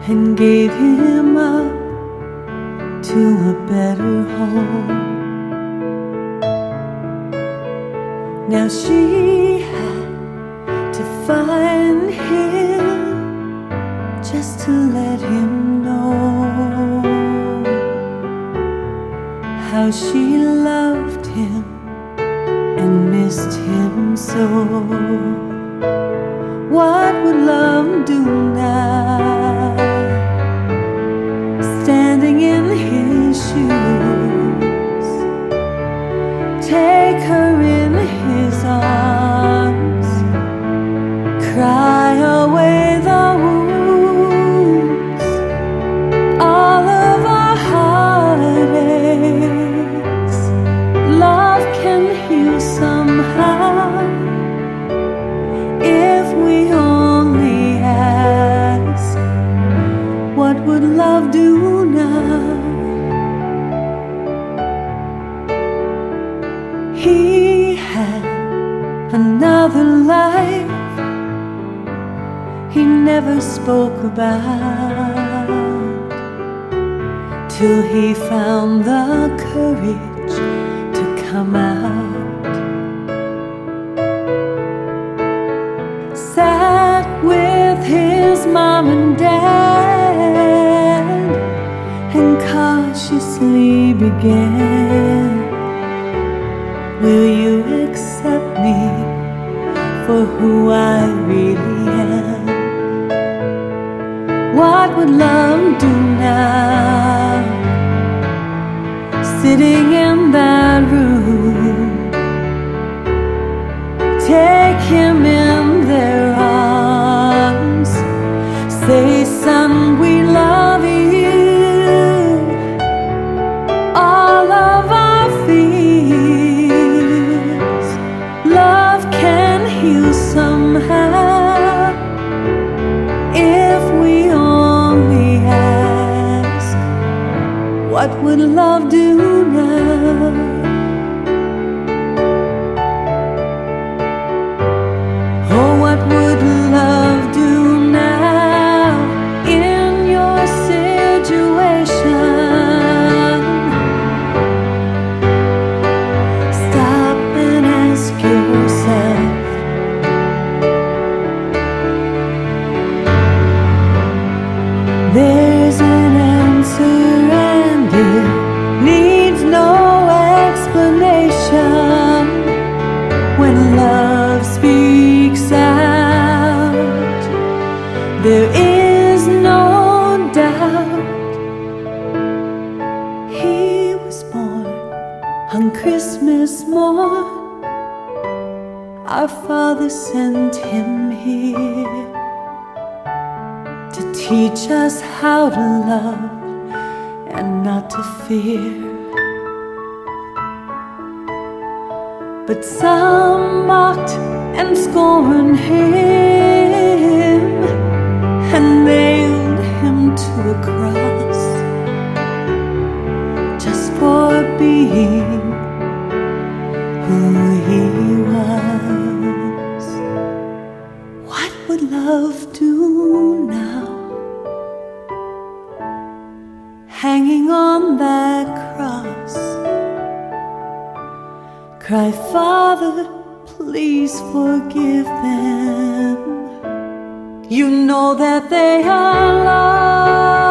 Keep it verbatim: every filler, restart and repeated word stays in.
and gave him up to a better home. Now she had to find him just to let him know how she loved him and missed him so. What would love do now, standing in his shoes? Take her in his arms, cry away the wounds, all of our heartaches. Love can heal somehow if we only ask. What would love do now? He had another life he never spoke about, till he found the courage to come out. Sat with his mom and dad and cautiously began, will you accept me for who I really am? What would love do now, sitting in that room? Take him in their arms, say, son, we love you. All of our fears, love can heal somehow if we only ask. What would love do now? Oh, what would love do now in your situation? Stop and ask yourself. There's an answer and it needs no explanation. When love speaks out, there is no doubt. He was born on Christmas morn. Our Father sent him here to teach us how to love and not to fear. But some mocked and scorned him and nailed him to a cross just for being who he was. What would love do now, hanging on that cross? Cry, Father, please forgive them. You know that they are lost.